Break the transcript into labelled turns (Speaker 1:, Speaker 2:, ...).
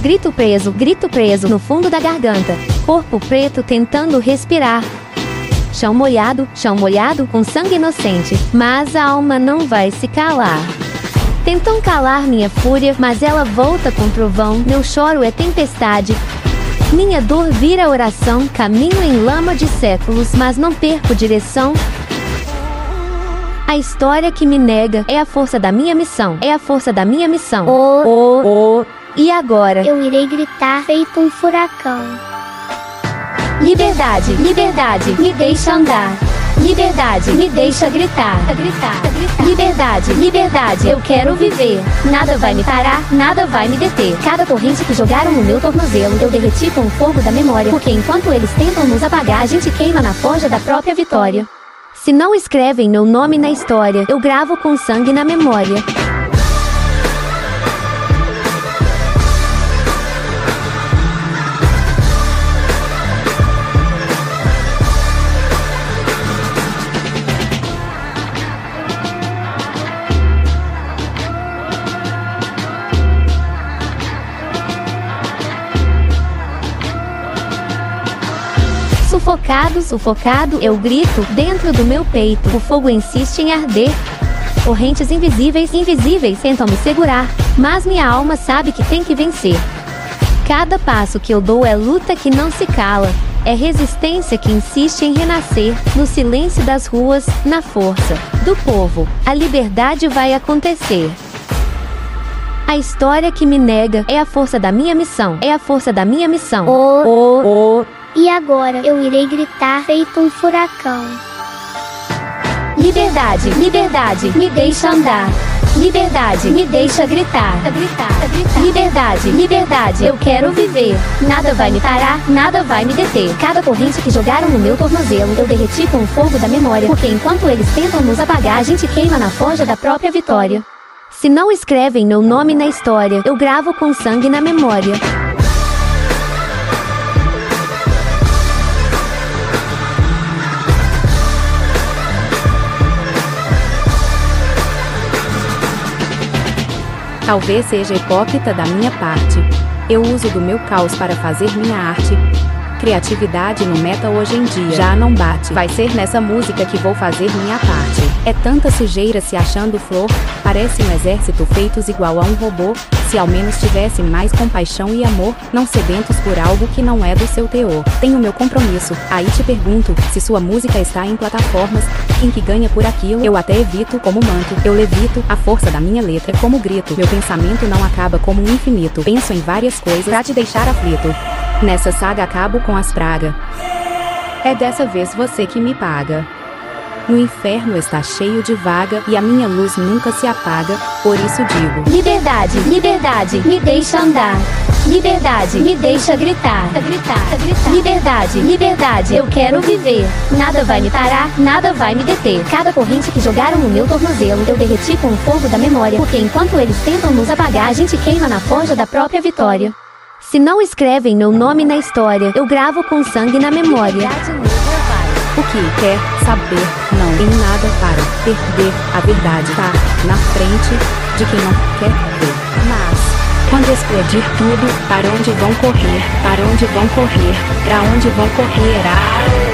Speaker 1: grito preso no fundo da garganta. Corpo preto tentando respirar. Chão molhado com sangue inocente. Mas a alma não vai se calar. Tentam calar minha fúria, mas ela volta com trovão. Meu choro é tempestade. Minha dor vira oração. Caminho em lama de séculos, mas não perco direção. A história que me nega é a força da minha missão. E agora?
Speaker 2: Eu irei gritar feito um furacão.
Speaker 1: Liberdade, me deixa andar. Liberdade, me deixa gritar. Liberdade, eu quero viver. Nada vai me parar, nada vai me deter. Cada corrente que jogaram no meu tornozelo, eu derreti com o fogo da memória. Porque enquanto eles tentam nos apagar, a gente queima na forja da própria vitória. Se não escrevem meu nome na história, eu gravo com sangue na memória. Sufocado, eu grito dentro do meu peito. O fogo insiste em arder. Correntes invisíveis tentam me segurar, mas minha alma sabe que tem que vencer. Cada passo que eu dou é luta que não se cala. É resistência que insiste em renascer. No silêncio das ruas, na força do povo, a liberdade vai acontecer. A história que me nega é a força da minha missão.
Speaker 2: E agora eu irei gritar feito um furacão.
Speaker 1: Liberdade, me deixa andar. Liberdade, me deixa gritar. Liberdade, eu quero viver. Nada vai me parar, nada vai me deter. Cada corrente que jogaram no meu tornozelo, eu derreti com o fogo da memória. Porque enquanto eles tentam nos apagar, a gente queima na forja da própria vitória. Se não escrevem meu nome na história, eu gravo com sangue na memória.
Speaker 3: Talvez seja hipócrita da minha parte. Eu uso do meu caos para fazer minha arte. Criatividade no meta hoje em dia já não bate. Vai ser nessa música que vou fazer minha parte. É tanta sujeira se achando flor. Parece um exército feitos igual a um robô. Se ao menos tivesse mais compaixão e amor, não sedentos por algo que não é do seu teor. Tenho meu compromisso. Aí te pergunto, se sua música está em plataformas, quem que ganha por aquilo? Eu até evito como manto. Eu levito, a força da minha letra como grito. Meu pensamento não acaba como um infinito. Penso em várias coisas pra te deixar aflito. Nessa saga acabo com as pragas. É dessa vez você que me paga. No inferno está cheio de vaga e a minha luz nunca se apaga, por isso digo:
Speaker 1: Liberdade, me deixa andar. Liberdade, me deixa gritar. Liberdade, eu quero viver. Nada vai me parar, nada vai me deter. Cada corrente que jogaram no meu tornozelo, eu derreti com o fogo da memória. Porque enquanto eles tentam nos apagar, a gente queima na forja da própria vitória. Se não escrevem meu nome na história, eu gravo com sangue na memória.
Speaker 3: O que quer saber não tem nada para perder. A verdade tá na frente de quem não quer ver. Mas quando explodir tudo, para onde vão correr? Para onde vão correr? Pra onde vão correr?